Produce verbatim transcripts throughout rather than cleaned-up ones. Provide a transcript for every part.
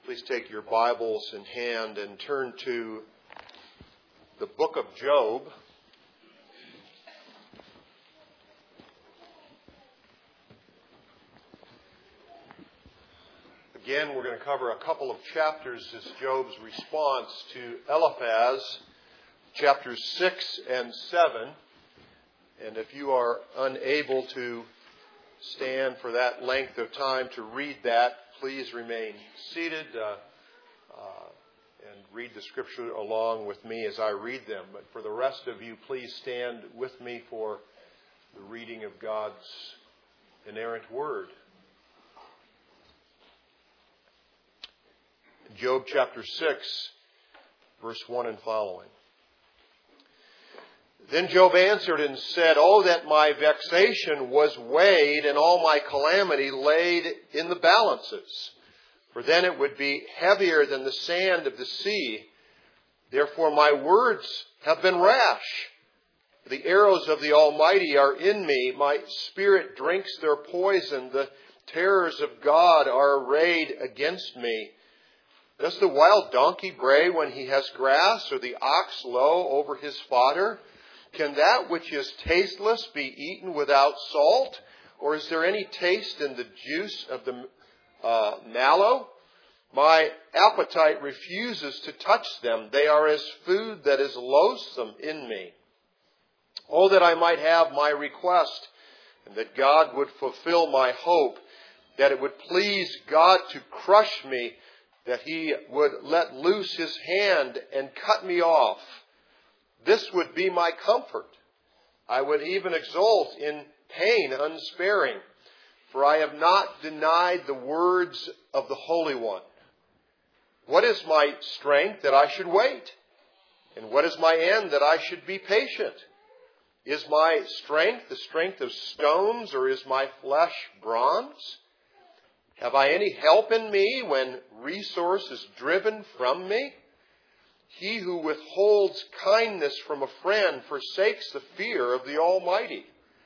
Please take your Bibles in hand and turn to the book of Job. Again, we're going to cover a couple of chapters as Job's response to Eliphaz, chapters six and seven. And if you are unable to stand for that length of time to read that, please remain seated uh, uh, and read the scripture along with me as I read them. But for the rest of you, please stand with me for the reading of God's inerrant word. Job chapter six, verse one and following. Then Job answered and said, "Oh, that my vexation was weighed and all my calamity laid in the balances. For then it would be heavier than the sand of the sea. Therefore my words have been rash. The arrows of the Almighty are in me. My spirit drinks their poison. The terrors of God are arrayed against me. Does the wild donkey bray when he has grass, or the ox low over his fodder? Can that which is tasteless be eaten without salt? Or is there any taste in the juice of the uh, mallow? My appetite refuses to touch them. They are as food that is loathsome in me. Oh, that I might have my request, and that God would fulfill my hope, that it would please God to crush me, that he would let loose his hand and cut me off. This would be my comfort. I would even exult in pain unsparing, for I have not denied the words of the Holy One. What is my strength that I should wait? And what is my end that I should be patient? Is my strength the strength of stones, or is my flesh bronze? Have I any help in me when resource is driven from me? He who withholds kindness from a friend forsakes the fear of the Almighty.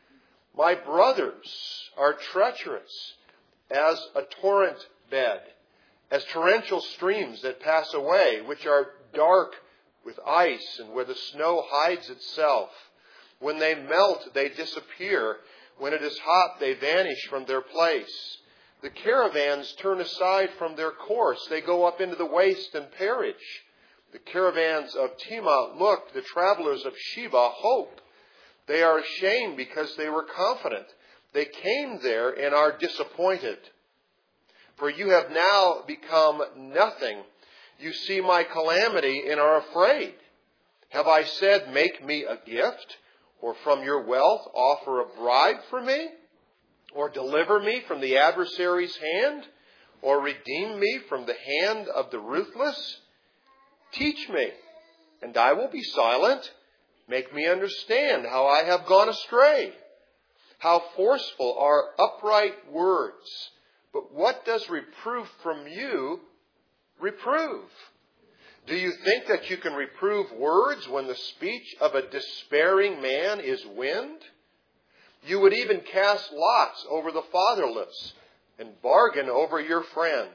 My brothers are treacherous as a torrent bed, as torrential streams that pass away, which are dark with ice and where the snow hides itself. When they melt, they disappear. When it is hot, they vanish from their place. The caravans turn aside from their course. They go up into the waste and perish. The caravans of Tema look, the travelers of Sheba hope. They are ashamed because they were confident. They came there and are disappointed. For you have now become nothing. You see my calamity and are afraid. Have I said, make me a gift, or from your wealth offer a bribe for me, or deliver me from the adversary's hand, or redeem me from the hand of the ruthless? Teach me, and I will be silent. Make me understand how I have gone astray. How forceful are upright words. But what does reproof from you reprove? Do you think that you can reprove words when the speech of a despairing man is wind? You would even cast lots over the fatherless and bargain over your friend.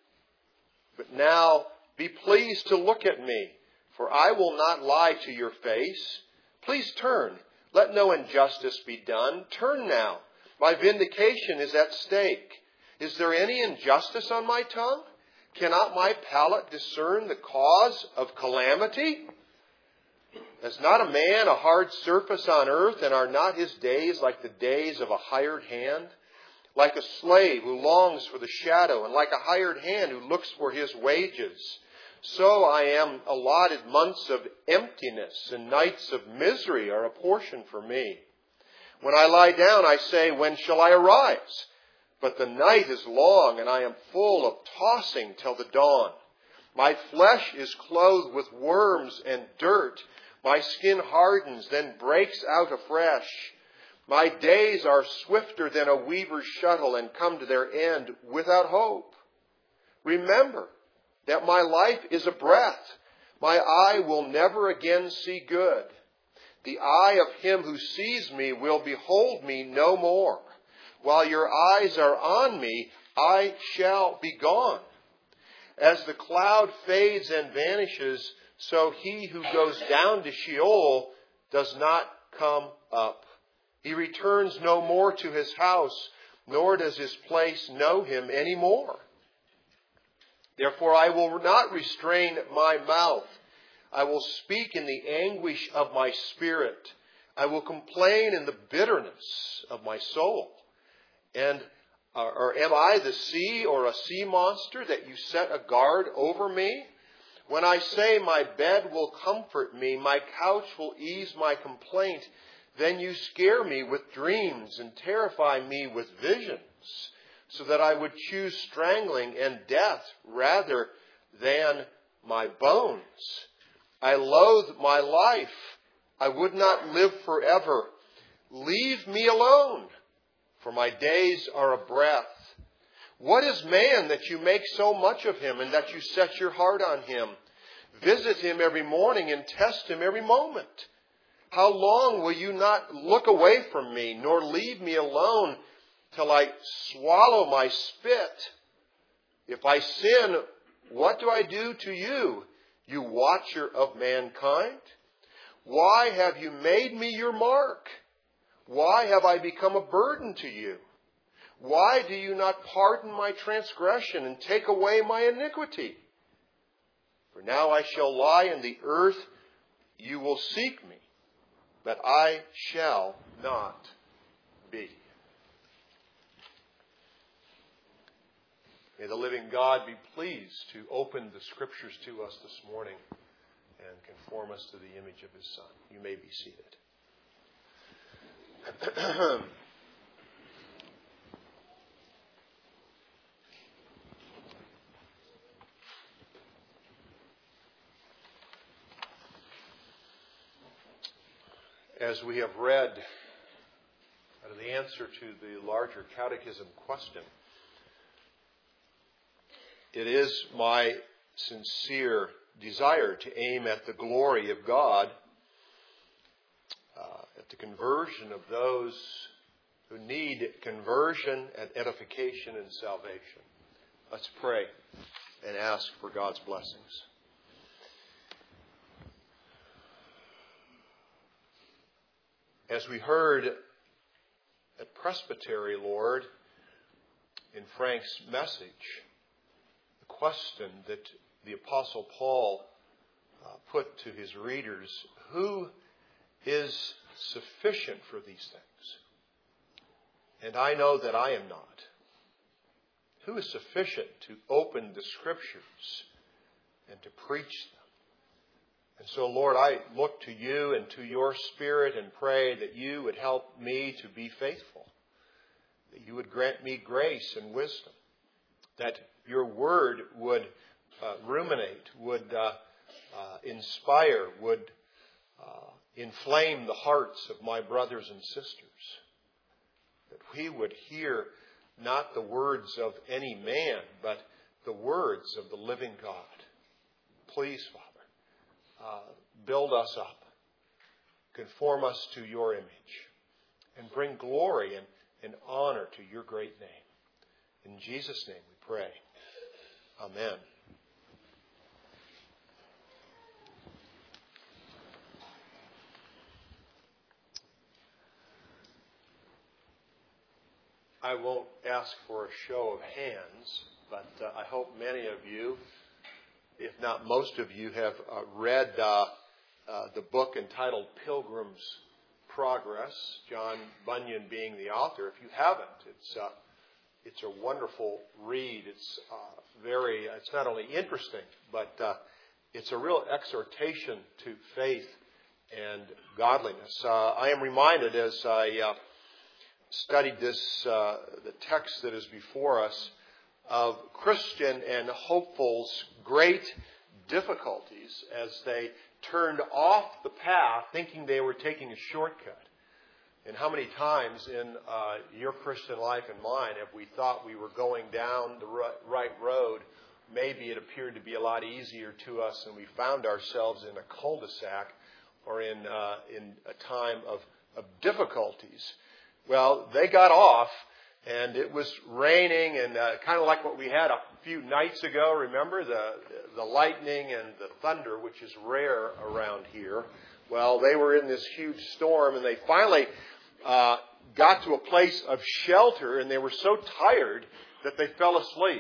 But now, be pleased to look at me, for I will not lie to your face. Please turn. Let no injustice be done. Turn now. My vindication is at stake. Is there any injustice on my tongue? Cannot my palate discern the cause of calamity? Is not a man a hard surface on earth, and are not his days like the days of a hired hand? Like a slave who longs for the shadow, and like a hired hand who looks for his wages. So I am allotted months of emptiness, and nights of misery are a portion for me. When I lie down, I say, when shall I arise? But the night is long, and I am full of tossing till the dawn. My flesh is clothed with worms and dirt. My skin hardens, then breaks out afresh. My days are swifter than a weaver's shuttle, and come to their end without hope. Remember that my life is a breath. My eye will never again see good. The eye of him who sees me will behold me no more. While your eyes are on me, I shall be gone. As the cloud fades and vanishes, so he who goes down to Sheol does not come up. He returns no more to his house, nor does his place know him any more. Therefore I will not restrain my mouth. I will speak in the anguish of my spirit. I will complain in the bitterness of my soul. And uh, or am I the sea or a sea monster that you set a guard over me? When I say my bed will comfort me, my couch will ease my complaint, then you scare me with dreams and terrify me with visions, so that I would choose strangling and death rather than my bones. I loathe my life. I would not live forever. Leave me alone, for my days are a breath. What is man that you make so much of him and that you set your heart on him? Visit him every morning and test him every moment. How long will you not look away from me, nor leave me alone till I swallow my spit? If I sin, what do I do to you, you watcher of mankind? Why have you made me your mark? Why have I become a burden to you? Why do you not pardon my transgression and take away my iniquity? For now I shall lie in the earth, you will seek me, but I shall not be. May the living God be pleased to open the Scriptures to us this morning and conform us to the image of His Son. You may be seated. As we have read out of the answer to the larger catechism question, it is my sincere desire to aim at the glory of God, uh, at the conversion of those who need conversion and edification and salvation. Let's pray and ask for God's blessings. As we heard at Presbytery, Lord, in Frank's message, the question that the Apostle Paul uh, put to his readers, who is sufficient for these things? And I know that I am not. Who is sufficient to open the Scriptures and to preach them? And so, Lord, I look to you and to your Spirit and pray that you would help me to be faithful, that you would grant me grace and wisdom, that your word would uh, ruminate, would uh, uh, inspire, would uh, inflame the hearts of my brothers and sisters, that we would hear not the words of any man, but the words of the living God. Please, Father, Uh, build us up, conform us to your image, and bring glory and, and honor to your great name. In Jesus' name we pray. Amen. I won't ask for a show of hands, but uh, I hope many of you, if not most of you, have uh, read uh, uh, the book entitled Pilgrim's Progress, John Bunyan being the author. If you haven't, it's uh, it's a wonderful read. It's uh, very, it's not only interesting, but uh, it's a real exhortation to faith and godliness. Uh, I am reminded as I uh, studied this, uh, the text that is before us, of Christian and hopefuls' great difficulties as they turned off the path thinking they were taking a shortcut. And how many times in uh, your Christian life and mine have we thought we were going down the right road? Maybe it appeared to be a lot easier to us, and we found ourselves in a cul-de-sac or in uh, in a time of, of difficulties. Well, they got off, And it was raining, and uh, kind of like what we had a few nights ago. Remember the the lightning and the thunder, which is rare around here. Well, they were in this huge storm, and they finally uh, got to a place of shelter, and they were so tired that they fell asleep.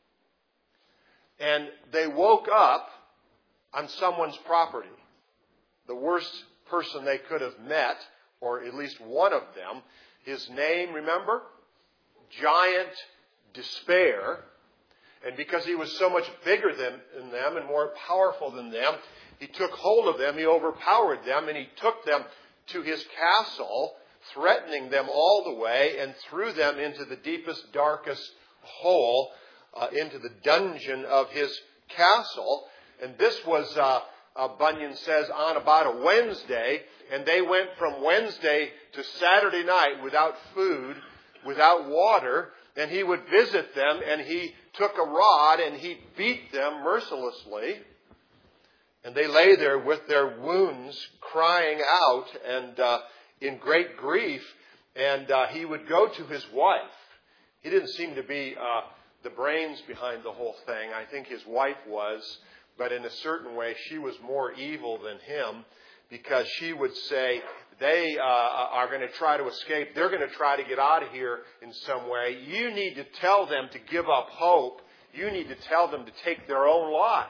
And they woke up on someone's property. The worst person they could have met, or at least one of them. His name, remember? Giant Despair. And because he was so much bigger than, than them and more powerful than them, he took hold of them, he overpowered them, and he took them to his castle, threatening them all the way, and threw them into the deepest, darkest hole, uh, into the dungeon of his castle. And this was, uh, uh, Bunyan says, on about a Wednesday, and they went from Wednesday to Saturday night without food, without water, and he would visit them, and he took a rod, and he beat them mercilessly. And they lay there with their wounds, crying out, and uh, in great grief. And uh, he would go to his wife. He didn't seem to be uh, the brains behind the whole thing. I think his wife was, but in a certain way, she was more evil than him, because she would say, they uh, are going to try to escape. They're going to try to get out of here in some way. You need to tell them to give up hope. You need to tell them to take their own lives.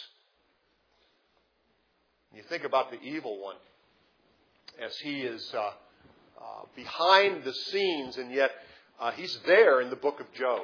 You think about the evil one as he is uh, uh, behind the scenes, and yet uh, he's there in the book of Job.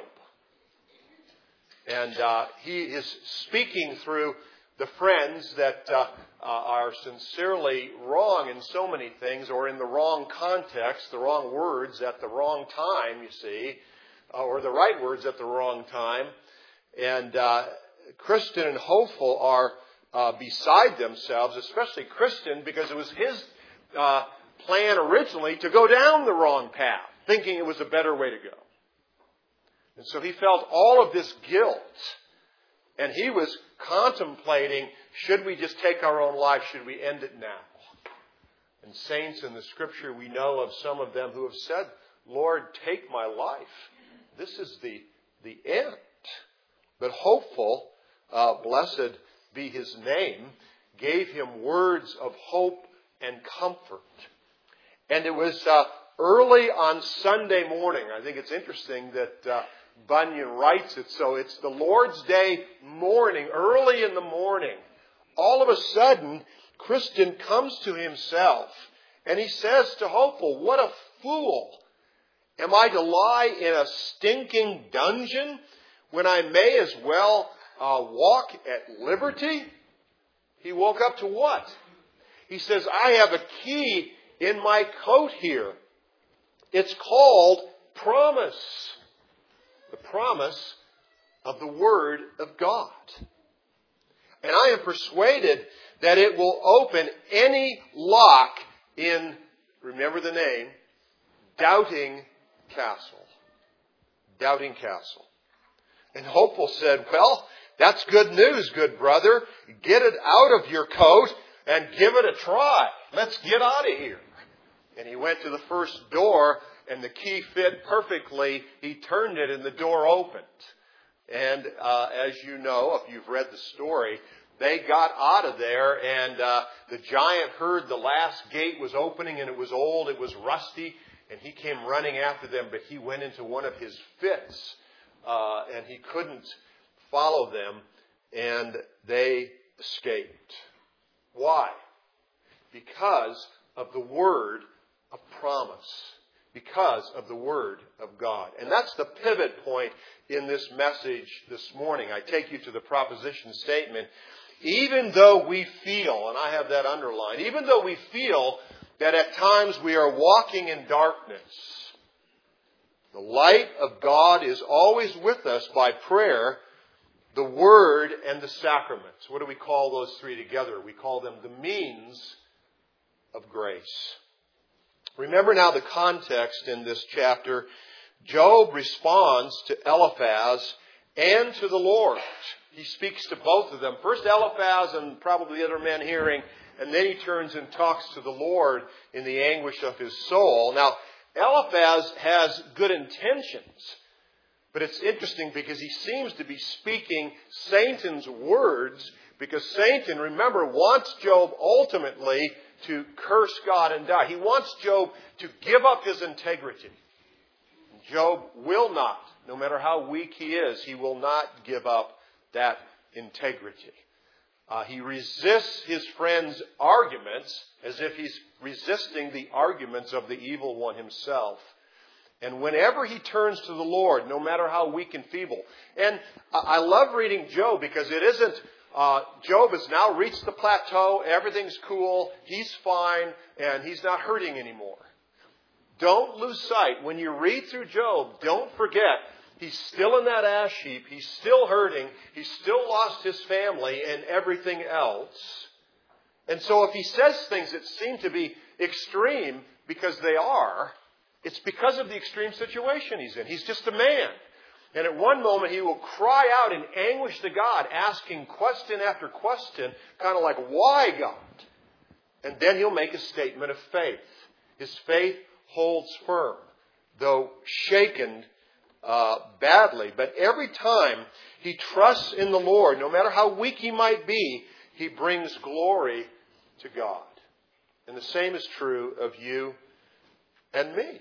And uh, he is speaking through the friends that uh, uh, are sincerely wrong in so many things, or in the wrong context, the wrong words at the wrong time, you see, uh, or the right words at the wrong time. And uh, Kristen and Hopeful are uh, beside themselves, especially Kristen, because it was his uh, plan originally to go down the wrong path, thinking it was a better way to go. And so he felt all of this guilt. And he was contemplating, should we just take our own life? Should we end it now? And saints in the Scripture, we know of some of them who have said, Lord, take my life. This is the, the end. But Hopeful, uh, blessed be his name, gave him words of hope and comfort. And it was uh, early on Sunday morning. I think it's interesting that Uh, Bunyan writes it so. It's the Lord's Day morning, early in the morning. All of a sudden, Kristen comes to himself, and he says to Hopeful, what a fool. Am I to lie in a stinking dungeon when I may as well uh, walk at liberty? He woke up to what? He says, I have a key in my coat here. It's called promise. The promise of the Word of God. And I am persuaded that it will open any lock in, remember the name, Doubting Castle. Doubting Castle. And Hopeful said, well, that's good news, good brother. Get it out of your coat and give it a try. Let's get out of here. And he went to the first door, and the key fit perfectly. He turned it and the door opened. And uh, as you know, if you've read the story, they got out of there, and uh, the giant heard the last gate was opening, and it was old, it was rusty, and he came running after them, but he went into one of his fits, uh, and he couldn't follow them, and they escaped. Why? Because of the word of promise. Because of the Word of God. And that's the pivot point in this message this morning. I take you to the proposition statement. Even though we feel, and I have that underlined, even though we feel that at times we are walking in darkness, the light of God is always with us by prayer, the Word, and the sacraments. What do we call those three together? We call them the means of grace. Remember now the context in this chapter. Job responds to Eliphaz and to the Lord. He speaks to both of them. First Eliphaz and probably the other men hearing, and then he turns and talks to the Lord in the anguish of his soul. Now, Eliphaz has good intentions. But it's interesting because he seems to be speaking Satan's words, because Satan, remember, wants Job ultimately to curse God and die. He wants Job to give up his integrity. Job will not, no matter how weak he is, he will not give up that integrity. Uh, he resists his friend's arguments as if he's resisting the arguments of the evil one himself. And whenever he turns to the Lord, no matter how weak and feeble. And I love reading Job because it isn't, uh, Job has now reached the plateau, everything's cool, he's fine, and he's not hurting anymore. Don't lose sight. When you read through Job, don't forget, he's still in that ash heap, he's still hurting, he's still lost his family and everything else. And so if he says things that seem to be extreme, because they are, it's because of the extreme situation he's in. He's just a man. And at one moment he will cry out in anguish to God, asking question after question, kind of like, why God? And then he'll make a statement of faith. His faith holds firm, though shaken uh, badly. But every time he trusts in the Lord, no matter how weak he might be, he brings glory to God. And the same is true of you and me.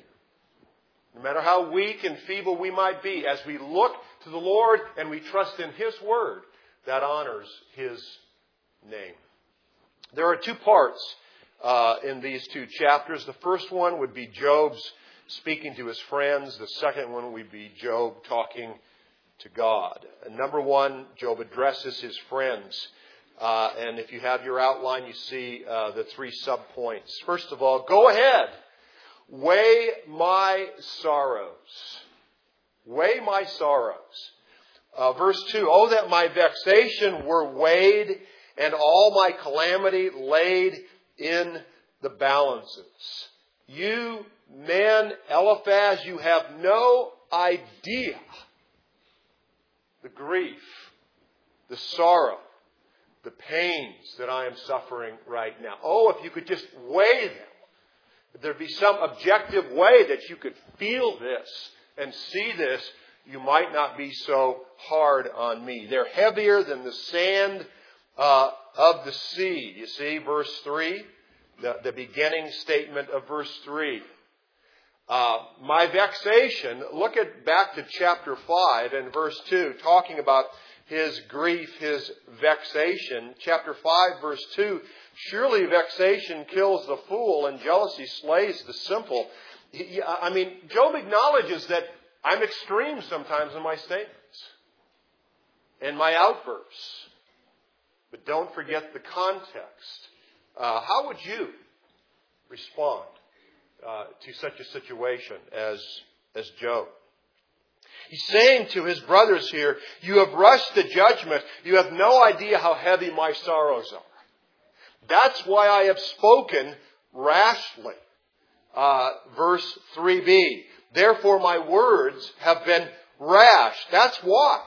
No matter how weak and feeble we might be, as we look to the Lord and we trust in His Word, that honors His name. There are two parts uh, in these two chapters. The first one would be Job's speaking to his friends. The second one would be Job talking to God. And number one, Job addresses his friends. Uh, and if you have your outline, you see uh, the three subpoints. First of all, go ahead. Weigh my sorrows. Weigh my sorrows. Uh, verse two, oh, that my vexation were weighed and all my calamity laid in the balances. You men, Eliphaz, you have no idea the grief, the sorrow, the pains that I am suffering right now. Oh, if you could just weigh them. If there'd be some objective way that you could feel this and see this, you might not be so hard on me. They're heavier than the sand uh, of the sea. You see, verse three, the, the beginning statement of verse three. Uh, my vexation, look at back to chapter five and verse two, talking about his grief, his vexation. Chapter five, verse two, surely vexation kills the fool and jealousy slays the simple. He, I mean, Job acknowledges that I'm extreme sometimes in my statements and my outbursts. But don't forget the context. Uh, how would you respond uh, to such a situation as, as Job? He's saying to his brothers here, you have rushed to judgment. You have no idea how heavy my sorrows are. That's why I have spoken rashly. Uh, verse three b. Therefore my words have been rash. That's why.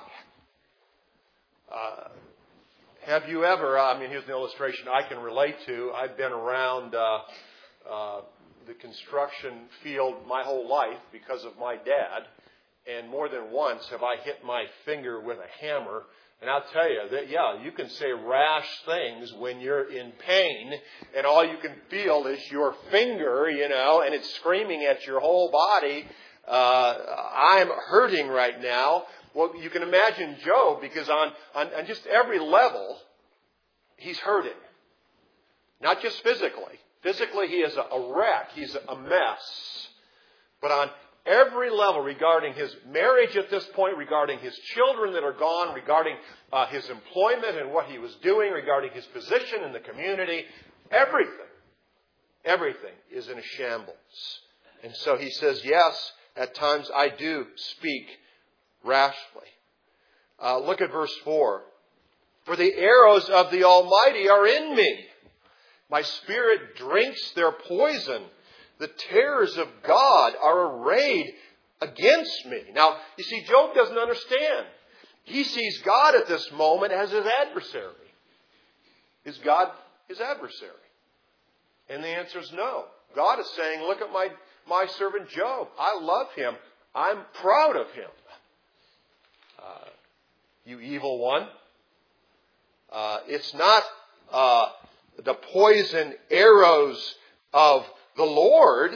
Uh, have you ever, I mean, here's an illustration I can relate to. I've been around uh, uh, the construction field my whole life because of my dad. And more than once have I hit my finger with a hammer. And I'll tell you that, yeah, you can say rash things when you're in pain and all you can feel is your finger, you know, and it's screaming at your whole body. Uh, I'm hurting right now. Well, you can imagine Job, because on, on, on just every level, he's hurting. Not just physically. Physically, he is a, a wreck. He's a mess. But on every level, regarding his marriage at this point, regarding his children that are gone, regarding uh, his employment and what he was doing, regarding his position in the community, everything, everything is in a shambles. And so he says, yes, at times I do speak rashly. Uh, look at verse four. For the arrows of the Almighty are in me. My spirit drinks their poison. The terrors of God are arrayed against me. Now, you see, Job doesn't understand. He sees God at this moment as his adversary. Is God his adversary? And the answer is no. God is saying, look at my, my servant Job. I love him. I'm proud of him. Uh, you evil one. Uh, it's not uh, the poison arrows of the Lord.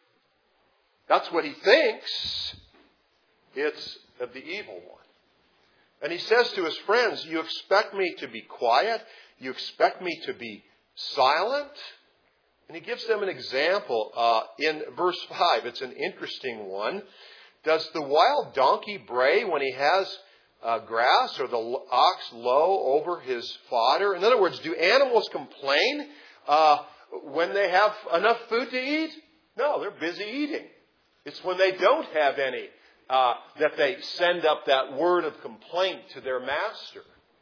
That's what he thinks. It's of the evil one. And he says to his friends, you expect me to be quiet? You expect me to be silent? And he gives them an example uh, in verse five. It's an interesting one. Does the wild donkey bray when he has uh, grass, or the ox low over his fodder? In other words, do animals complain uh, when they have enough food to eat? No, they're busy eating. It's when they don't have any uh, that they send up that word of complaint to their master.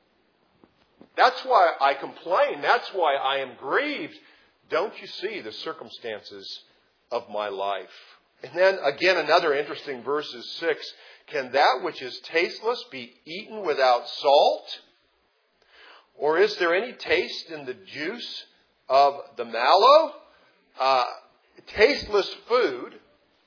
That's why I complain. That's why I am grieved. Don't you see the circumstances of my life? And then again, another interesting verse is six. Can that which is tasteless be eaten without salt? Or is there any taste in the juice of the mallow? Uh, tasteless food,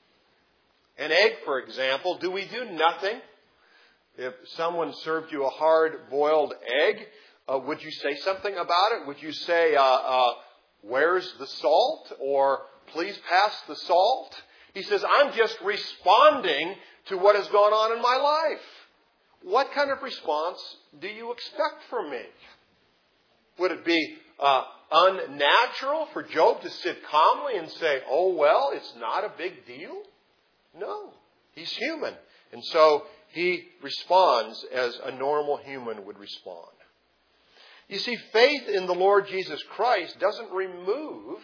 an egg, for example, do we do nothing? If someone served you a hard-boiled egg, uh, would you say something about it? Would you say, uh, uh, where's the salt? Or please pass the salt? He says, I'm just responding to what has gone on in my life. What kind of response do you expect from me? Would it be uh, unnatural for Job to sit calmly and say, oh, well, it's not a big deal? No, he's human. And so he responds as a normal human would respond. You see, faith in the Lord Jesus Christ doesn't remove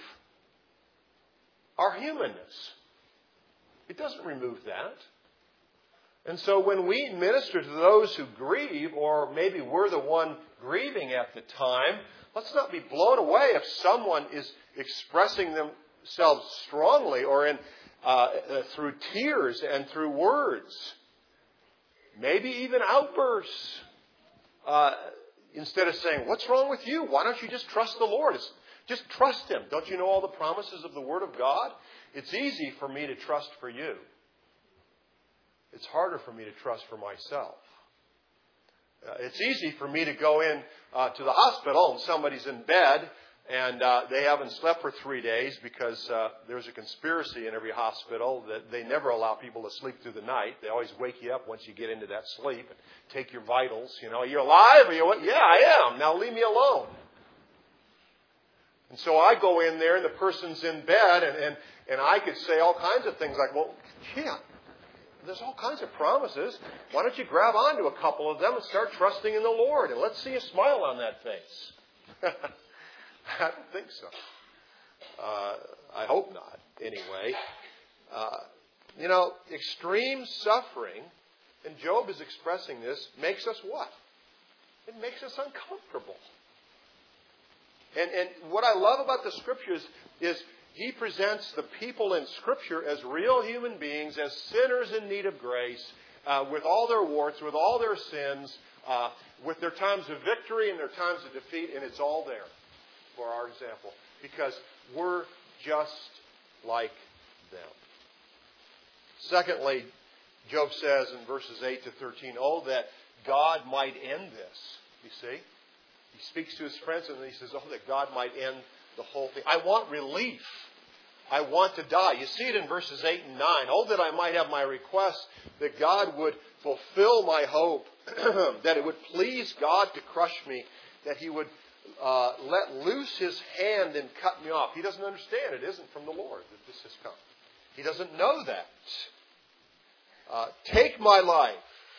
our humanness. It doesn't remove that. And so when we minister to those who grieve, or maybe we're the one grieving at the time, let's not be blown away if someone is expressing themselves strongly or in uh, uh, through tears and through words. Maybe even outbursts. Uh, instead of saying, what's wrong with you? Why don't you just trust the Lord? It's, just trust Him. Don't you know all the promises of the Word of God? It's easy for me to trust for you. It's harder for me to trust for myself. Uh, it's easy for me to go in uh, to the hospital and somebody's in bed and uh, they haven't slept for three days because uh, there's a conspiracy in every hospital that they never allow people to sleep through the night. They always wake you up once you get into that sleep and take your vitals. You know, you're alive? Or you're what? Yeah, I am. Now leave me alone. And so I go in there and the person's in bed and, and, and I could say all kinds of things like, well, yeah, there's all kinds of promises. Why don't you grab onto a couple of them and start trusting in the Lord? And let's see a smile on that face. I don't think so. Uh, I hope not, anyway. Uh, you know, extreme suffering, and Job is expressing this, makes us what? It makes us uncomfortable. And, and what I love about the Scriptures is he presents the people in Scripture as real human beings, as sinners in need of grace, uh, with all their warts, with all their sins, uh, with their times of victory and their times of defeat, and it's all there for our example. Because we're just like them. Secondly, Job says in verses eight to thirteen, oh, that God might end this. You see? He speaks to his friends and he says, oh, that God might end the whole thing. I want relief. I want to die. You see it in verses eight and nine. Oh, that I might have my request, that God would fulfill my hope, that it would please God to crush me, that He would uh, let loose His hand and cut me off. He doesn't understand. It isn't from the Lord that this has come. He doesn't know that. Uh, take my life.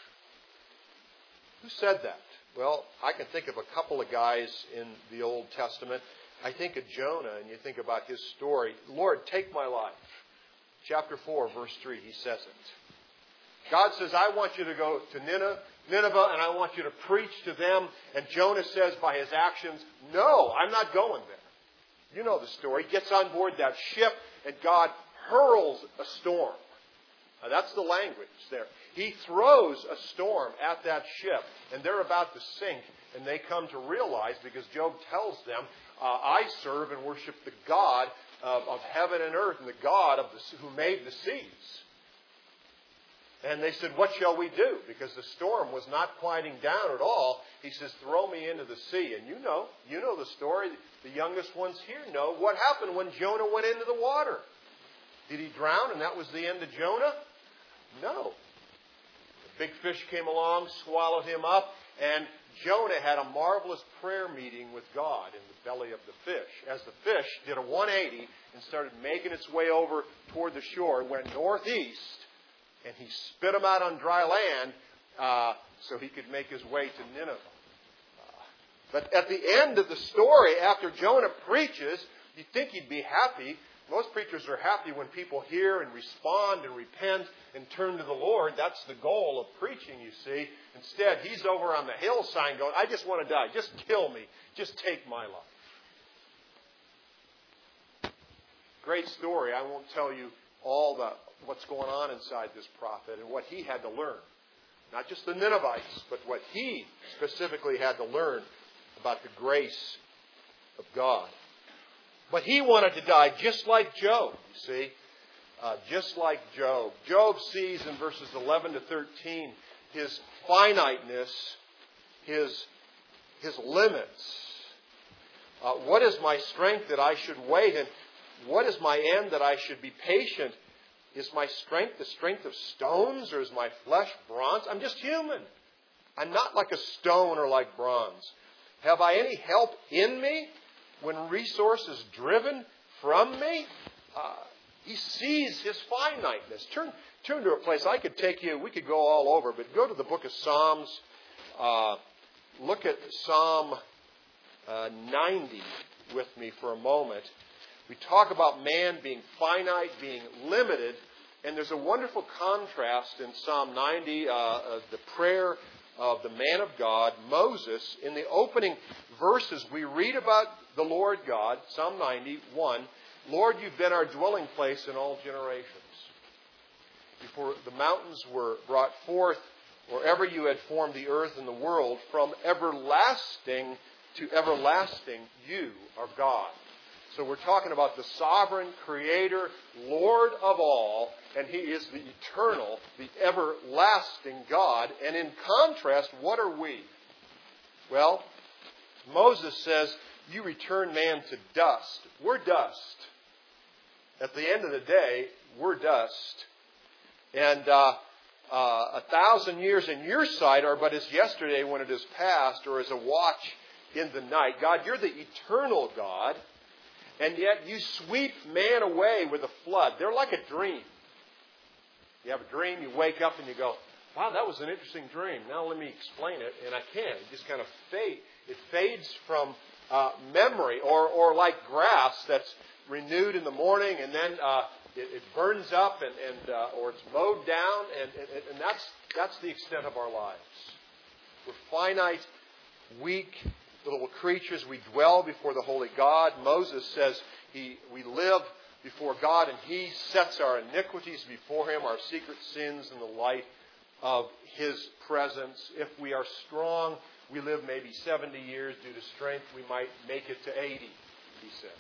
Who said that? Well, I can think of a couple of guys in the Old Testament. I think of Jonah, and you think about his story. Lord, take my life. Chapter four, verse three, he says it. God says, I want you to go to Nineveh, Nineveh, and I want you to preach to them. And Jonah says by his actions, no, I'm not going there. You know the story. He gets on board that ship, and God hurls a storm. Now, that's the language there. He throws a storm at that ship, and they're about to sink, and they come to realize, because Job tells them, uh, I serve and worship the God of, of heaven and earth and the God of the, who made the seas. And they said, what shall we do? Because the storm was not quieting down at all. He says, throw me into the sea. And you know, you know the story. The youngest ones here know what happened when Jonah went into the water. Did he drown and that was the end of Jonah? No. The big fish came along, swallowed him up, and Jonah had a marvelous prayer meeting with God in the belly of the fish. As the fish did a one eighty and started making its way over toward the shore, it went northeast, and he spit him out on dry land uh, so he could make his way to Nineveh. Uh, but at the end of the story, after Jonah preaches, you'd think he'd be happy. Most preachers are happy when people hear and respond and repent and turn to the Lord. That's the goal of preaching, you see. Instead, he's over on the hillside going, I just want to die. Just kill me. Just take my life. Great story. I won't tell you all the what's going on inside this prophet and what he had to learn. Not just the Ninevites, but what he specifically had to learn about the grace of God. But he wanted to die just like Job, you see. Uh, just like Job. Job sees in verses eleven to thirteen his finiteness, his, his limits. Uh, what is my strength that I should wait? And what is my end that I should be patient? Is my strength the strength of stones, or is my flesh bronze? I'm just human. I'm not like a stone or like bronze. Have I any help in me when resource is driven from me? Uh, he sees his finiteness. Turn, turn to a place. I could take you, we could go all over, but go to the book of Psalms. Uh, look at Psalm uh, ninety with me for a moment. We talk about man being finite, being limited, and there's a wonderful contrast in Psalm ninety, uh, uh, the prayer of the man of God, Moses. In the opening verses, we read about the Lord God, Psalm ninety-one, Lord, you've been our dwelling place in all generations. Before the mountains were brought forth, or ever you had formed the earth and the world, from everlasting to everlasting, you are God. So we're talking about the sovereign creator, Lord of all, and he is the eternal, the everlasting God. And in contrast, what are we? Well, Moses says, you return man to dust. We're dust. At the end of the day, we're dust. And uh, uh, a thousand years in your sight are but as yesterday when it is past, or as a watch in the night. God, you're the eternal God. And yet you sweep man away with a flood. They're like a dream. You have a dream, you wake up and you go, wow, that was an interesting dream. Now let me explain it. And I can't. It just kind of fades. It fades from uh, memory. Or, or like grass that's renewed in the morning and then uh, it, it burns up and, and uh, or it's mowed down. And, and, and that's, that's the extent of our lives. We're finite, weak, little creatures. We dwell before the holy God. Moses says he, we live before God and he sets our iniquities before him, our secret sins in the light of his presence. If we are strong, we live maybe seventy years. Due to strength, we might make it to eighty, he says.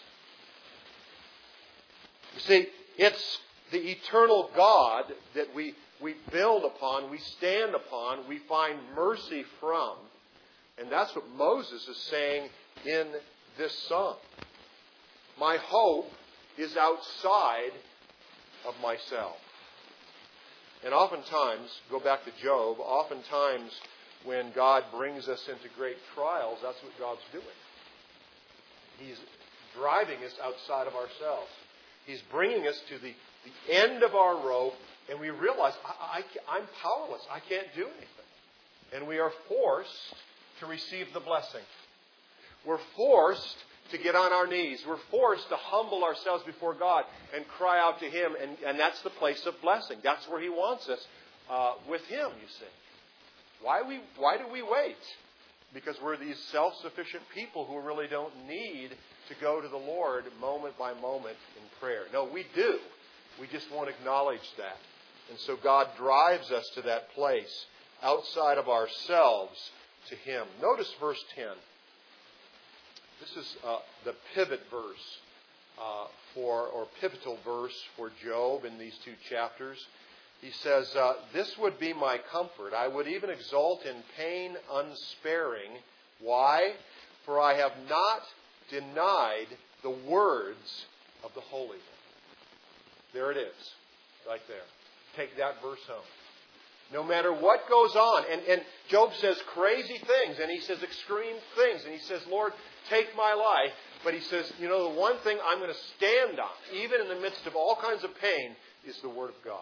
You see, it's the eternal God that we, we build upon, we stand upon, we find mercy from. And that's what Moses is saying in this psalm. My hope is outside of myself. And oftentimes, go back to Job, oftentimes when God brings us into great trials, that's what God's doing. He's driving us outside of ourselves. He's bringing us to the, the end of our rope, and we realize, I, I, I'm powerless. I can't do anything. And we are forced to receive the blessing. We're forced to get on our knees. We're forced to humble ourselves before God and cry out to Him. And, and that's the place of blessing. That's where He wants us uh, with Him, you see. Why, we, why do we wait? Because we're these self-sufficient people who really don't need to go to the Lord moment by moment in prayer. No, we do. We just won't acknowledge that. And so God drives us to that place outside of ourselves to Him. Notice verse ten. This is uh, the pivot verse uh, for, or pivotal verse for Job in these two chapters. He says, uh, this would be my comfort. I would even exult in pain unsparing. Why? For I have not denied the words of the Holy One. There it is, right there. Take that verse home. No matter what goes on, and, and Job says crazy things, and he says extreme things, and he says, Lord, take my life. But he says, you know, the one thing I'm going to stand on, even in the midst of all kinds of pain, is the Word of God.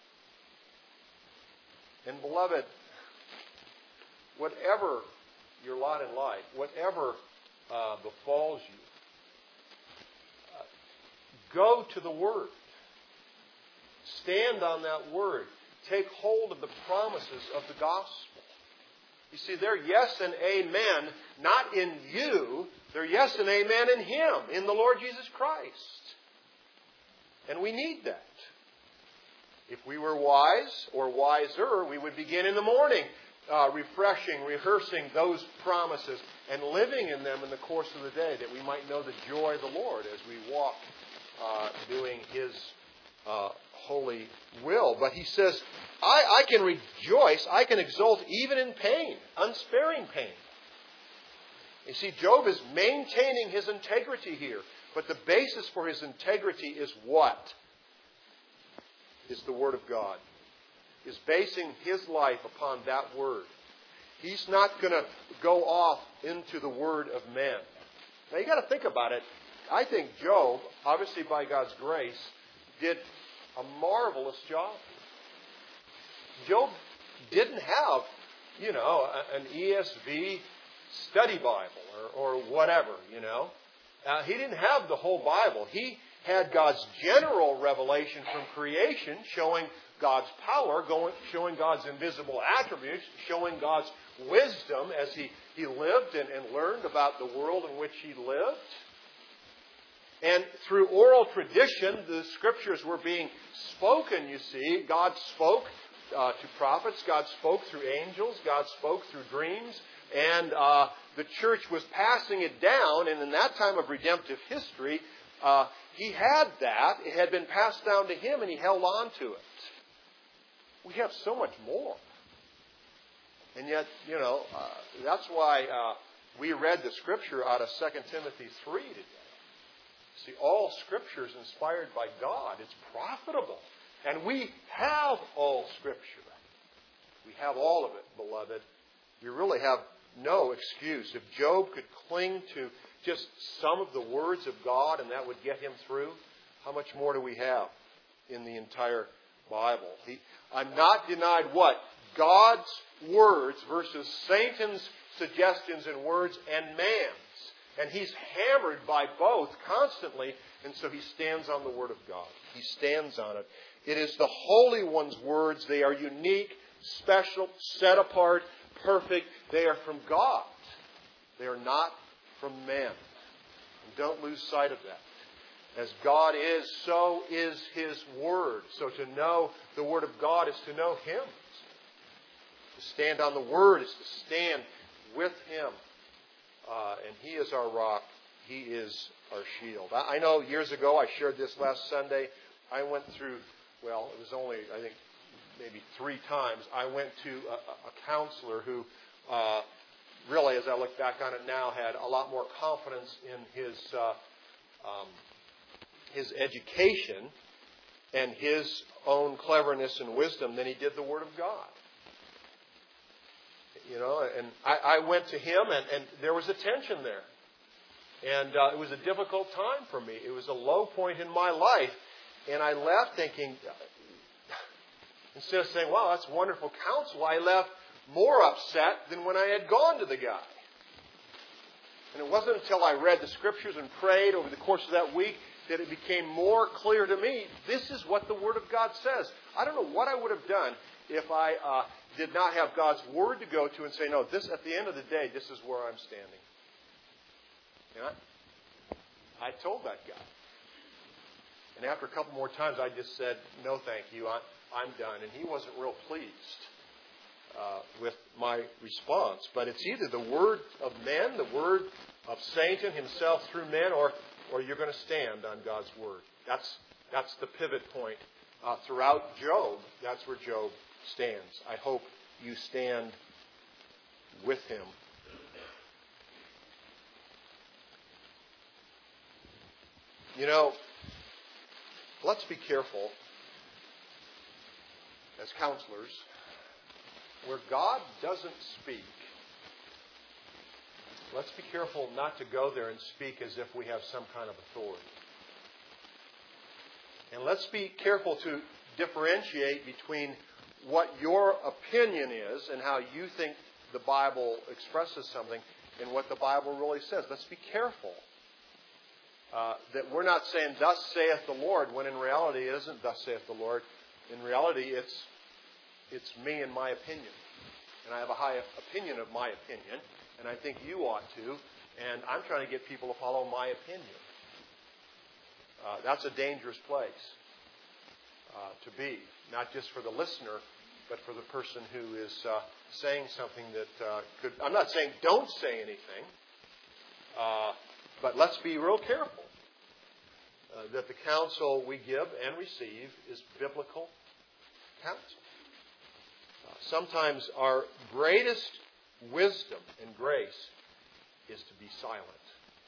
And beloved, whatever your lot in life, whatever uh, befalls you, uh, go to the Word. Stand on that Word. Take hold of the promises of the gospel. You see, they're yes and amen, not in you. They're yes and amen in Him, in the Lord Jesus Christ. And we need that. If we were wise or wiser, we would begin in the morning uh, refreshing, rehearsing those promises and living in them in the course of the day, that we might know the joy of the Lord as we walk uh, doing His uh, holy will. But he says, I, I can rejoice, I can exult even in pain, unsparing pain. You see, Job is maintaining his integrity here. But the basis for his integrity is what? Is the Word of God. Is basing his life upon that Word. He's not going to go off into the word of men. Now you got to think about it. I think Job, obviously by God's grace, did a marvelous job. Job didn't have, you know, an E S V study Bible or, or whatever, you know. Uh, he didn't have the whole Bible. He had God's general revelation from creation, showing God's power, going, showing God's invisible attributes, showing God's wisdom as he, he lived and, and learned about the world in which he lived. And through oral tradition, the Scriptures were being spoken, you see. God spoke uh, to prophets. God spoke through angels. God spoke through dreams. And uh, the church was passing it down. And in that time of redemptive history, uh, he had that. It had been passed down to him, and he held on to it. We have so much more. And yet, you know, uh, that's why uh, we read the Scripture out of Second Timothy three today. See, all Scripture is inspired by God. It's profitable. And we have all Scripture. We have all of it, beloved. We really have no excuse. If Job could cling to just some of the words of God and that would get him through, how much more do we have in the entire Bible? He, I'm not denied what? God's words versus Satan's suggestions and words and man's. And he's hammered by both constantly, and so he stands on the Word of God. He stands on it. It is the Holy One's words. They are unique, special, set apart, perfect. They are from God. They are not from men. And don't lose sight of that. As God is, so is His Word. So to know the Word of God is to know Him. To stand on the Word is to stand with Him. Uh, and He is our rock. He is our shield. I, I know years ago, I shared this last Sunday, I went through, well, it was only, I think, maybe three times. I went to a, a counselor who, uh, really, as I look back on it now, had a lot more confidence in his, uh, um, his education and his own cleverness and wisdom than he did the Word of God. You know, and I, I went to him, and, and there was a tension there. And uh, it was a difficult time for me. It was a low point in my life. And I left thinking, instead of saying, wow, that's wonderful counsel, I left more upset than when I had gone to the guy. And it wasn't until I read the Scriptures and prayed over the course of that week that it became more clear to me, this is what the Word of God says. I don't know what I would have done if I uh, did not have God's Word to go to and say, no, this at the end of the day, this is where I'm standing. And I, I told that guy. And after a couple more times, I just said, no, thank you, I, I'm done. And he wasn't real pleased uh, with my response. But it's either the word of men, the word of Satan himself through men, or, or you're going to stand on God's Word. That's, that's the pivot point. Uh, throughout Job, that's where Job stands. I hope you stand with him. You know, let's be careful as counselors. Where God doesn't speak, let's be careful not to go there and speak as if we have some kind of authority. And let's be careful to differentiate between what your opinion is and how you think the Bible expresses something and what the Bible really says. Let's be careful uh, that we're not saying, thus saith the Lord, when in reality it isn't thus saith the Lord. In reality, it's it's me and my opinion. And I have a high opinion of my opinion, and I think you ought to, and I'm trying to get people to follow my opinion. Uh, that's a dangerous place uh, to be, not just for the listener, but for the person who is uh, saying something that uh, could... I'm not saying don't say anything, uh, but let's be real careful uh, that the counsel we give and receive is biblical counsel. Uh, sometimes our greatest wisdom and grace is to be silent.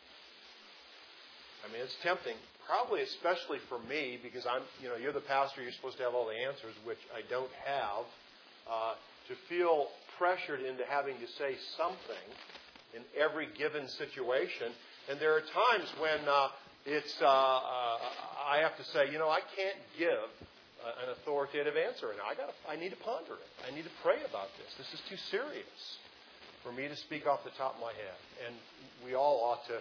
I mean, it's tempting, probably especially for me, because I'm, you know, you're the pastor, you're supposed to have all the answers, which I don't have, uh, to feel pressured into having to say something in every given situation. And there are times when uh, it's, uh, uh, I have to say, you know, I can't give uh, an authoritative answer, and I got, I need to ponder it. I need to pray about this. This is too serious for me to speak off the top of my head. And we all ought to